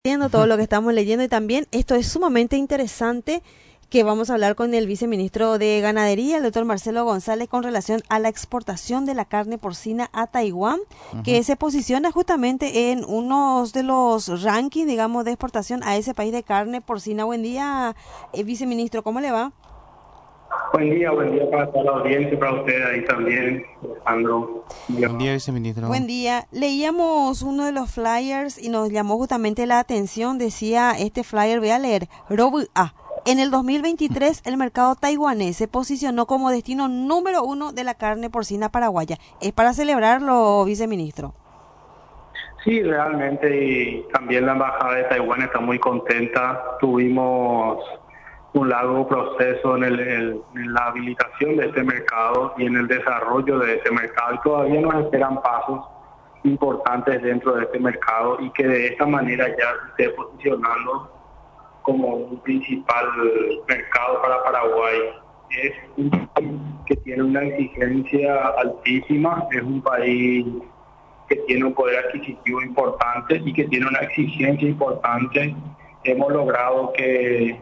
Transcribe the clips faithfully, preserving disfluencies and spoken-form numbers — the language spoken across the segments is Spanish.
Leyendo todo lo que estamos leyendo y también esto es sumamente interesante que vamos a hablar con el viceministro de Ganadería, el doctor Marcelo González, con relación a la exportación de la carne porcina a Taiwán, que Ujú. se posiciona justamente en uno de los rankings, digamos, de exportación a ese país de carne porcina. Buen día, eh, viceministro, ¿cómo le va? Buen día, buen día para toda la audiencia, para ustedes ahí también, Alejandro. Buen día, viceministro. Buen día. Leíamos uno de los flyers y nos llamó justamente la atención. Decía este flyer, voy a leer, Robu A. En el dos mil veintitrés, el mercado taiwanés se posicionó como destino número uno de la carne porcina paraguaya. ¿Es para celebrarlo, viceministro? Sí, realmente, y también la Embajada de Taiwán está muy contenta. Tuvimos un largo proceso en, el, el- en la habilitación de este mercado y en el desarrollo de este mercado, y todavía nos esperan pasos importantes dentro de este mercado, y que de esta manera ya se esté posicionando como un principal mercado para Paraguay. Es un país que tiene una exigencia altísima, es un país que tiene un poder adquisitivo importante y que tiene una exigencia importante. Hemos logrado que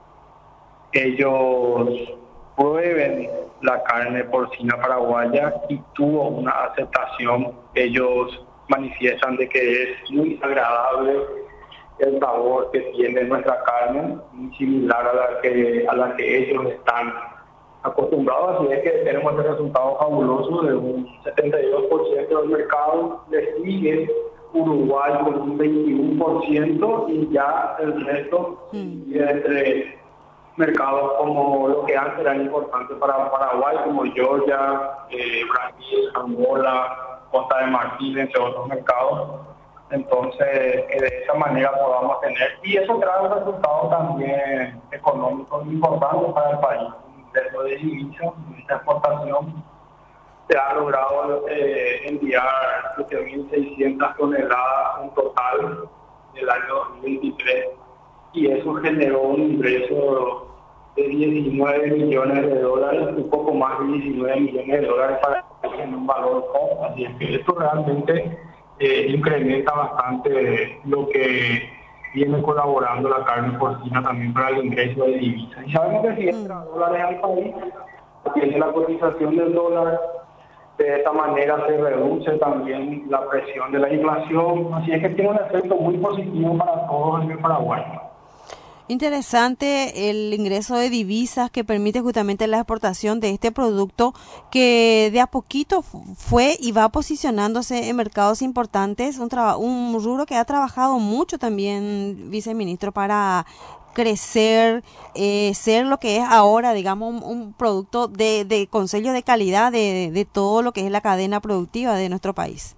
ellos prueben la carne porcina paraguaya y tuvo una aceptación. Ellos manifiestan de que es muy agradable el sabor que tiene nuestra carne, muy similar a la que a la que ellos están acostumbrados. Así es que tenemos este resultado fabuloso de un setenta y dos por ciento del mercado. Le sigue Uruguay con un veintiuno por ciento y ya el resto se Mm. divide entre mercados como los que antes eran importantes para Paraguay, como Georgia, eh, Brasil, Angola, Costa de Marfil, entre otros mercados. Entonces, que de esa manera podamos tener, y eso trae un resultado también económico importante para el país. Dentro de divisas, esta exportación se ha logrado eh, enviar siete mil seiscientas toneladas en total del año dos mil veintitrés, y eso generó un ingreso de diecinueve millones de dólares, un poco más de diecinueve millones de dólares para en un valor top. Así es que esto realmente eh, incrementa bastante lo que viene colaborando la carne porcina también para el ingreso de divisas. Y sabemos que si entra Mm. dólares al país, tiene la cotización del dólar, de esta manera se reduce también la presión de la inflación, así es que tiene un efecto muy positivo para todos en el Paraguay. Interesante el ingreso de divisas que permite justamente la exportación de este producto que de a poquito fu- fue y va posicionándose en mercados importantes, un, traba- un rubro que ha trabajado mucho también, viceministro, para crecer, eh, ser lo que es ahora, digamos, un, un producto de, de con sello de calidad de, de todo lo que es la cadena productiva de nuestro país.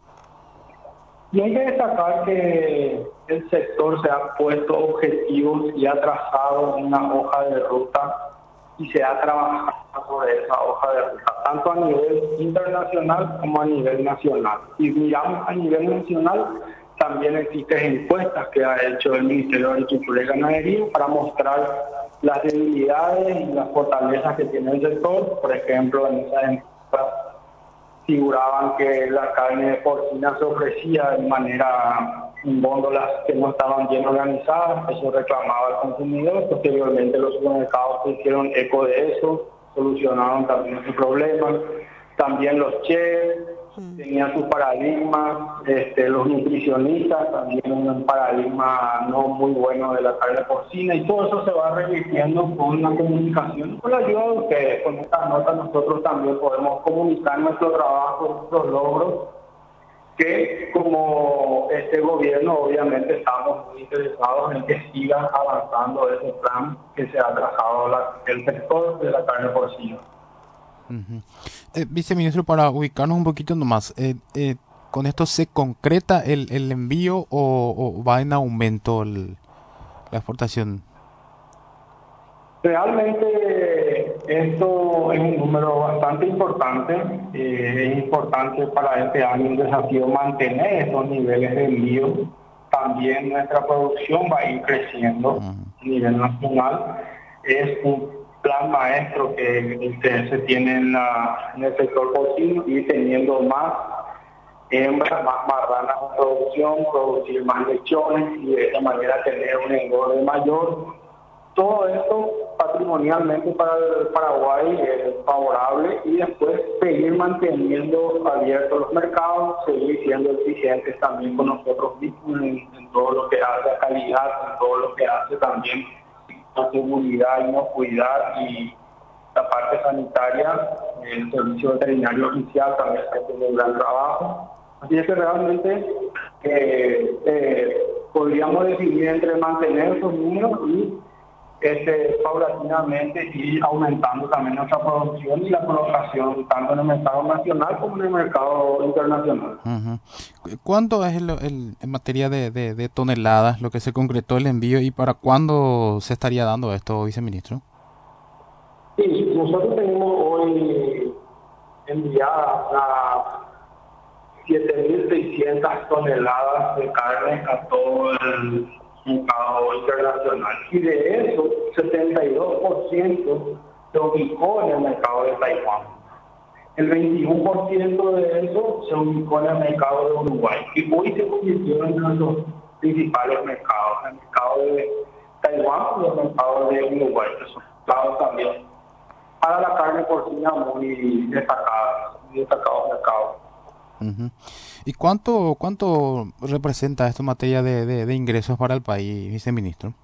Y hay que destacar que el sector se ha puesto objetivos y ha trazado una hoja de ruta y se ha trabajado sobre esa hoja de ruta, tanto a nivel internacional como a nivel nacional. Si miramos a nivel nacional, también existen encuestas que ha hecho el Ministerio de Agricultura y Ganadería para mostrar las debilidades y las fortalezas que tiene el sector. Por ejemplo, en esas encuestas figuraban que la carne porcina se ofrecía de manera en góndolas que no estaban bien organizadas, eso reclamaba el consumidor. Posteriormente los supermercados se hicieron eco de eso, solucionaron también ese problema. También los chefs Mm. tenían sus paradigmas, este, los nutricionistas también un paradigma no muy bueno de la carne porcina, y todo eso se va revirtiendo con la comunicación. Con la ayuda de ustedes, con esta nota nosotros también podemos comunicar nuestro trabajo, nuestros logros, que como este gobierno obviamente estamos muy interesados en que siga avanzando ese plan que se ha trazado la, el sector de la carne porcina. Ujú. Eh, viceministro, para ubicarnos un poquito nomás, eh, eh, ¿con esto se concreta el, el envío o, o va en aumento el- la exportación? Realmente esto es un número bastante importante. Eh, es importante para este año un desafío mantener estos niveles de envío. También nuestra producción va a ir creciendo Ujú. a nivel nacional. Es un plan maestro que, que se tiene en, la, en el sector porcino, y teniendo más hembras, más marranas en producción, producir más lechones y de esa manera tener un engorde mayor. Todo esto patrimonialmente para el Paraguay es favorable y después seguir manteniendo abiertos los mercados, seguir siendo exigentes también con nosotros mismos en, en todo lo que hace a calidad, en todo lo que hace también a seguridad, inocuidad y la parte sanitaria. El servicio veterinario oficial también está haciendo un gran trabajo. Así es que realmente eh, eh, podríamos decidir entre mantener esos números y este, paulatinamente ir aumentando también nuestra producción y la colocación tanto en el mercado nacional como en el mercado internacional. Uh-huh. ¿Cuánto es el, el, en materia de, de, de toneladas lo que se concretó el envío y para cuándo se estaría dando esto, viceministro? Sí, nosotros tenemos hoy enviadas las siete mil seiscientas toneladas de carne a todo el mercado internacional. Y de eso, setenta y dos por ciento se ubicó en el mercado de Taiwán. El veintiuno por ciento de eso se ubicó en el mercado de Uruguay. Y hoy se convirtió en uno de los principales mercados, el mercado de Taiwán y el mercado de Uruguay, que son mercados también para la carne porcina muy destacados, muy destacados mercados. Uh-huh. ¿Y cuánto cuánto representa esto en materia de, de, de ingresos para el país, viceministro?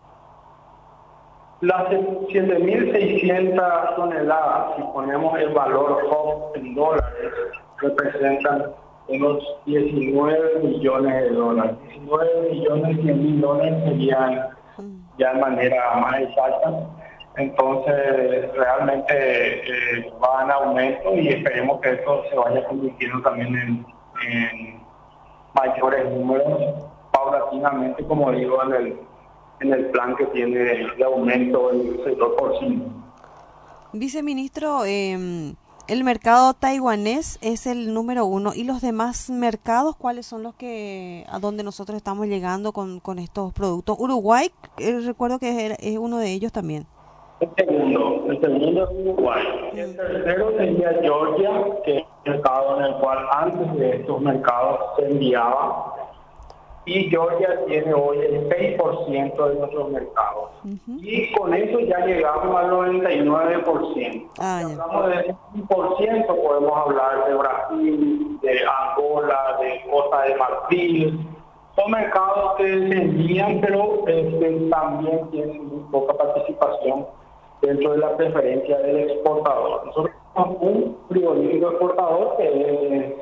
Las siete mil seiscientas toneladas, si ponemos el valor H O P en dólares, representan unos diecinueve millones de dólares. diecinueve millones cien mil dólares serían ya de manera más exacta. Entonces, realmente eh, va en aumento y esperemos que esto se vaya convirtiendo también en, en mayores números paulatinamente, como digo, en el, en el plan que tiene de aumento del sector porcino. Viceministro, eh, el mercado taiwanés es el número uno y los demás mercados, ¿cuáles son los que a donde nosotros estamos llegando con, con estos productos? Uruguay, eh, recuerdo que es, es uno de ellos también. El segundo, el segundo es Uruguay. El tercero sería Georgia, que es el mercado en el cual antes de estos mercados se enviaba. Y Georgia tiene hoy el seis por ciento de nuestros mercados. Uh-huh. Y con eso ya llegamos al noventa y nueve por ciento. Ah, si hablamos de un por ciento, podemos hablar de Brasil, de Angola, de Costa de Marfil. Son mercados que se envían, pero este, también tienen muy poca participación dentro de la preferencia del exportador. Nosotros tenemos un frigorífico exportador que es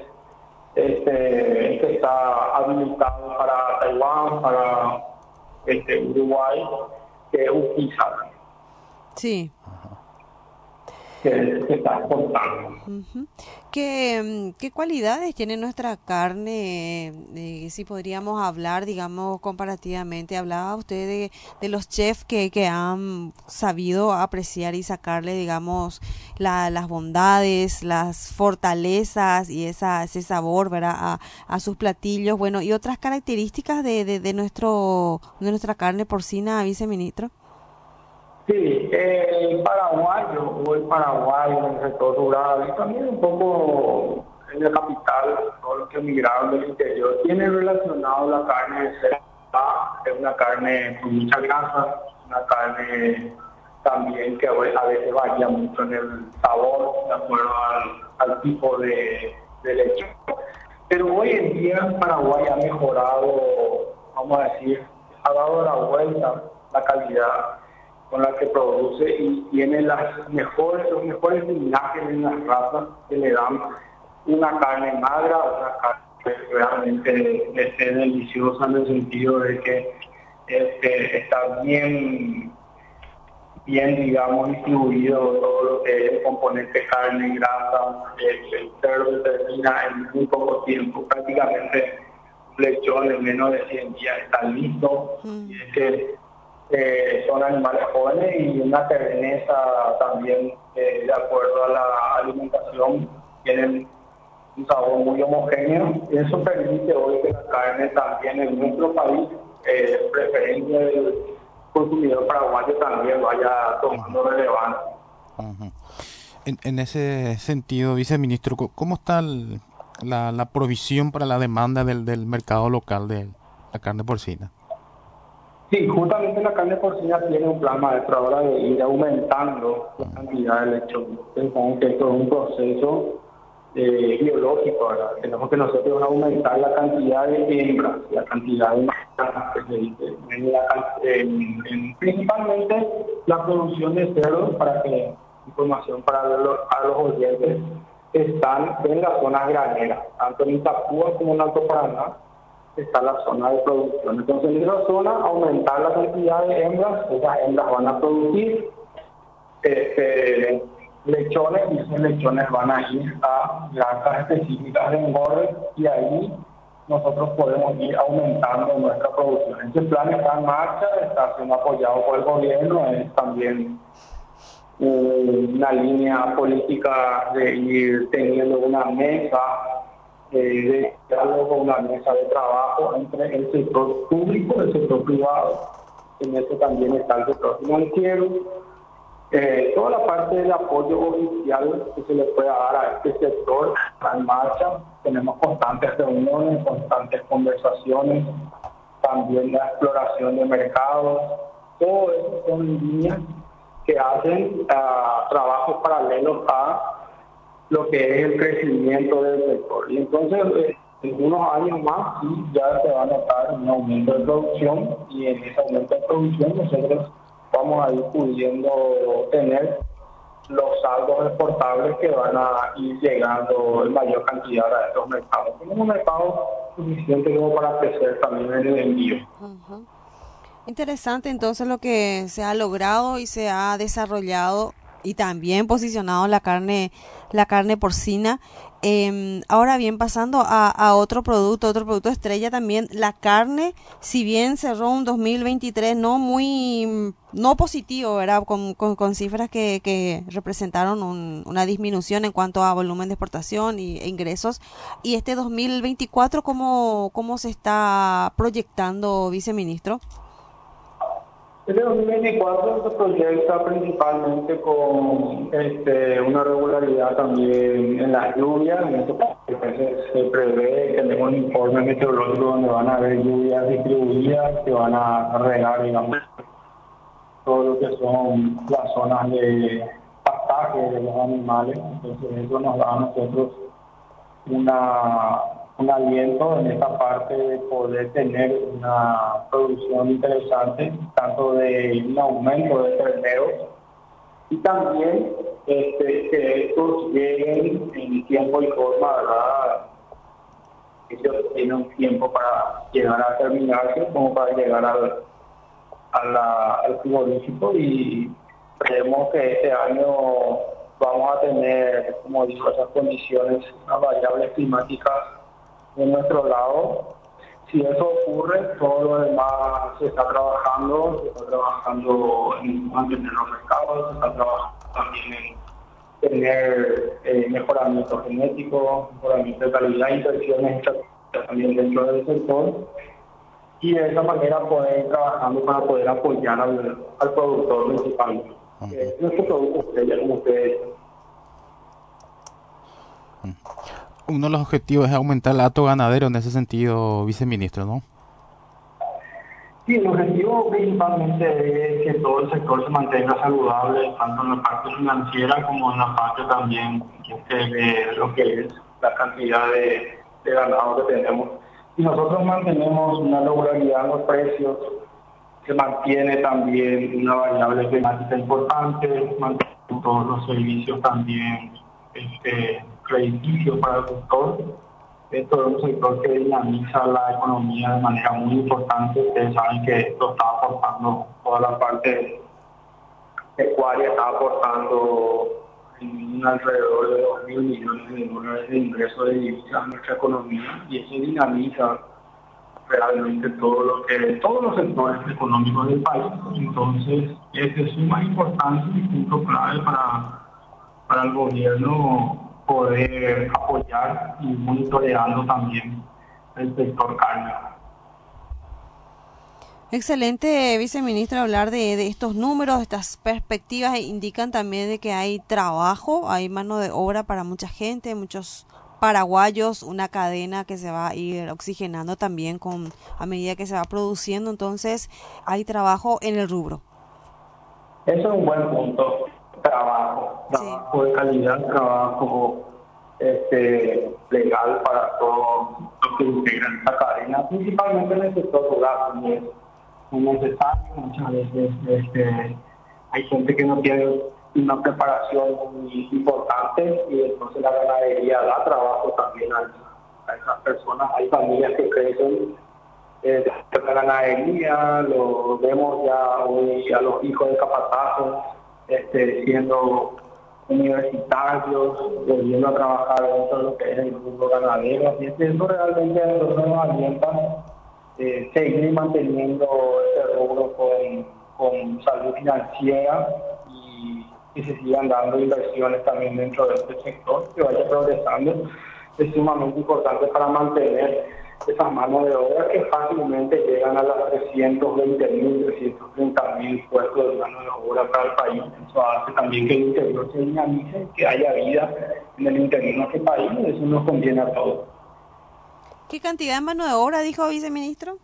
este, que está habilitado para Taiwán, para este, Uruguay, que es Ukiza. Sí. Que, que está exportando. Uh-huh. ¿Qué, ¿Qué cualidades tiene nuestra carne? Eh, si podríamos hablar, digamos, comparativamente. Hablaba usted de, de los chefs que, que han sabido apreciar y sacarle, digamos, la, las bondades, las fortalezas y esa, ese sabor, ¿verdad? A, a sus platillos. Bueno, y otras características de, de, de, nuestro, de nuestra carne porcina, viceministro. Sí, el paraguayo o el paraguayo en el sector rural y también un poco en la capital, todos los que emigraron del interior, tiene relacionado la carne de cerdo, es una carne con mucha grasa, una carne también que a veces varía mucho en el sabor, de acuerdo al, al tipo de, de leche. Pero hoy en día Paraguay ha mejorado, vamos a decir, ha dado la vuelta la calidad con la que produce y tiene las mejores, los mejores linajes en las razas que le dan una carne magra, una carne que realmente esté deliciosa en el sentido de que este, está bien, bien, digamos, distribuido todo lo que es el componente carne, grasa, el, el cerdo termina en muy poco tiempo, prácticamente un lechón en menos de cien días está listo, mm. y es que Eh, son animales jóvenes y una terneza también, eh, de acuerdo a la alimentación, tienen un sabor muy homogéneo y eso permite hoy que la carne también en nuestro país, eh, preferencia del consumidor paraguayo, también vaya tomando relevancia. Uh-huh. En, en ese sentido, viceministro, ¿cómo está el, la, la provisión para la demanda del, del mercado local de la carne porcina. Sí, justamente la carne porcina tiene un plan maestro ahora de ir aumentando la cantidad de lechón. Pensamos que esto es un proceso eh, biológico, ¿verdad? Tenemos que nosotros aumentar la cantidad de hembras, la cantidad de machanas que se dice, en la, en, en, principalmente la producción de cerdos, para que información para los, a los oyentes, están en las zonas graneras, tanto en Itapúa como en Alto Paraná está la zona de producción. Entonces, en esa zona, aumentar la cantidad de hembras, esas hembras van a producir este, lechones, y esos lechones van a ir a granjas específicas de engorde, y ahí nosotros podemos ir aumentando nuestra producción. Este plan está en marcha, está siendo apoyado por el gobierno, es también eh, una línea política de ir teniendo una mesa Eh, de diálogo, una mesa de trabajo entre el sector público y el sector privado. En eso también está el sector financiero. Eh, toda la parte del apoyo oficial que se le pueda dar a este sector está en marcha. Tenemos constantes reuniones, constantes conversaciones, también la exploración de mercados. Todo eso son líneas que hacen uh, trabajos paralelos a lo que es el crecimiento del sector. Y entonces, eh, en unos años más, sí, ya se va a notar un aumento de producción, y en ese aumento de producción nosotros vamos a ir pudiendo tener los saldos exportables que van a ir llegando en mayor cantidad a estos mercados. Tenemos un mercado suficiente como para crecer también en el envío. Uh-huh. Interesante entonces lo que se ha logrado y se ha desarrollado y también posicionado la carne la carne porcina. Eh, ahora bien, pasando a, a otro producto, otro producto estrella también, la carne, si bien cerró un dos mil veintitrés no muy, no positivo, ¿verdad? Con, con, con cifras que, que representaron un, una disminución en cuanto a volumen de exportación y, e ingresos. Y este dos mil veinticuatro, ¿cómo, cómo se está proyectando, viceministro? Este dos mil veinticuatro se proyecta principalmente con este, una regularidad también en las lluvias. En este caso se prevé, tenemos un informe meteorológico donde van a haber lluvias distribuidas que van a regar, digamos, todo lo que son las zonas de pastaje de los animales. Entonces eso nos da a nosotros una... un aliento en esta parte de poder tener una producción interesante, tanto de un aumento de terneros, y también este, que estos lleguen en tiempo y forma, ¿verdad? Ellos tienen un tiempo para llegar a terminarse, como para llegar al, a la, al frigorífico, y creemos que este año vamos a tener, como digo, esas condiciones, unas variables climáticas de nuestro lado. Si eso ocurre, todo lo demás se está trabajando, se está trabajando en mantener los mercados, se está trabajando también en tener eh, mejoramiento genético, mejoramiento de calidad, inversiones también dentro del sector, y de esa manera poder ir trabajando para poder apoyar al, al productor principalmente. Uh-huh. Eh, nuestro producto estrella, como ustedes dicen. Uh-huh. Uno de los objetivos es aumentar el hato ganadero en ese sentido, viceministro, ¿no? Sí, el objetivo principalmente es que todo el sector se mantenga saludable, tanto en la parte financiera como en la parte también de lo que es la cantidad de, de ganado que tenemos. Y nosotros mantenemos una regularidad en los precios, se mantiene también una variable climática importante, mantenemos todos los servicios también este, crediticios para el sector. Esto es un sector que dinamiza la economía de manera muy importante. Ustedes saben que esto está aportando, toda la parte pecuaria está aportando en alrededor de dos mil millones de dólares de ingresos de divisas a nuestra economía, y eso dinamiza realmente todo lo que todos los sectores económicos del país. Entonces, este es un más importante y punto clave para, para el gobierno poder apoyar y monitoreando también el sector carne. Excelente, viceministro, hablar de, de estos números, estas perspectivas indican también de que hay trabajo, hay mano de obra para mucha gente, muchos paraguayos, una cadena que se va a ir oxigenando también con a medida que se va produciendo, entonces hay trabajo en el rubro. Eso es un buen punto. Trabajo, trabajo sí. de calidad, trabajo este, legal para todos los que integran esta cadena, principalmente en el sector rural, y es necesario. Muchas veces este, hay gente que no tiene una preparación muy importante y entonces la ganadería da trabajo también a, a esas personas. Hay familias que crecen eh, de la ganadería, lo vemos ya hoy a los hijos de capatazos este, siendo universitarios, volviendo a trabajar dentro de lo que es el mundo ganadero, y eso realmente nos alienta eh, seguir manteniendo ese rubro con, con salud financiera y que se sigan dando inversiones también dentro de este sector, que vaya progresando. Es sumamente importante para mantener esas manos de obra que fácilmente llegan a las trescientos veinte mil, trescientos treinta mil puestos de mano de obra para el país. Eso hace también que el interior se dinamice, que haya vida en el interior de nuestro país, y eso nos conviene a todos. ¿Qué cantidad de mano de obra dijo viceministro?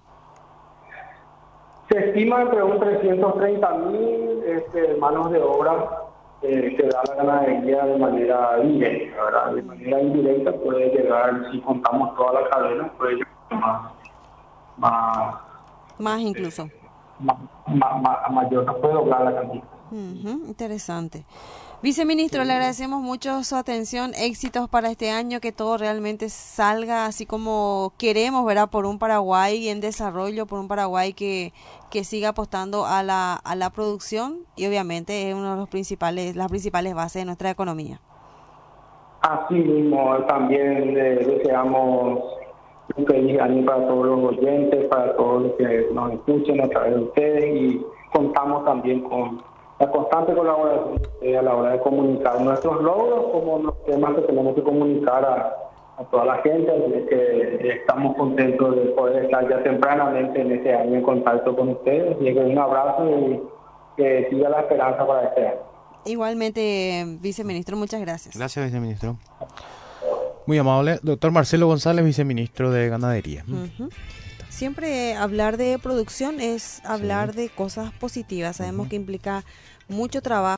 Se estima entre un trescientos treinta mil este, manos de obra eh, que da la ganadería de manera directa, ¿verdad? De manera indirecta puede llegar, si contamos toda la cadena, puede llegar más, más, más incluso. Eh, más, más, más, mayor, no puede doblar la cantidad. Uh-huh, interesante. Viceministro, sí. Le agradecemos mucho su atención, éxitos para este año, que todo realmente salga así como queremos, ¿verdad? Por un Paraguay en desarrollo, por un Paraguay que, que siga apostando a la, a la producción y obviamente es uno de los principales, las principales bases de nuestra economía. Así mismo, también eh, deseamos un feliz año para todos los oyentes, para todos los que nos escuchen a través de ustedes, y contamos también con la constante colaboración a la hora de comunicar nuestros logros como los temas que tenemos que comunicar a, a toda la gente, así que estamos contentos de poder estar ya tempranamente en este año en contacto con ustedes. Y un abrazo y que siga la esperanza para este año. Igualmente, viceministro, muchas gracias. Gracias, viceministro. Muy amable. Doctor Marcelo González, viceministro de Ganadería. Uh-huh. Siempre hablar de producción es hablar sí. de cosas positivas. Sabemos uh-huh. que implica mucho trabajo.